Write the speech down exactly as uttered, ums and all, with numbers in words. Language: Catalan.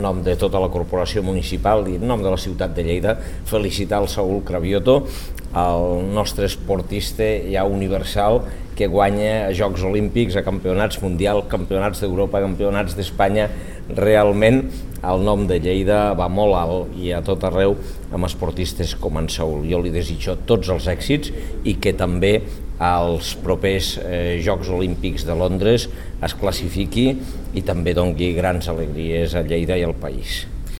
nom de tota la corporació municipal i en nom de la ciutat de Lleida, felicitar el Saúl Cravioto, el nostre esportista ja universal que guanya a Jocs Olímpics, a campionats mundials, campionats d'Europa, campionats d'Espanya. Realment el nom de Lleida va molt alt i a tot arreu amb esportistes com en Saúl. Jo li desitjo tots els èxits i que també als propers eh, Jocs Olímpics de Londres es classifiqui i també doni grans alegries a Lleida i al país.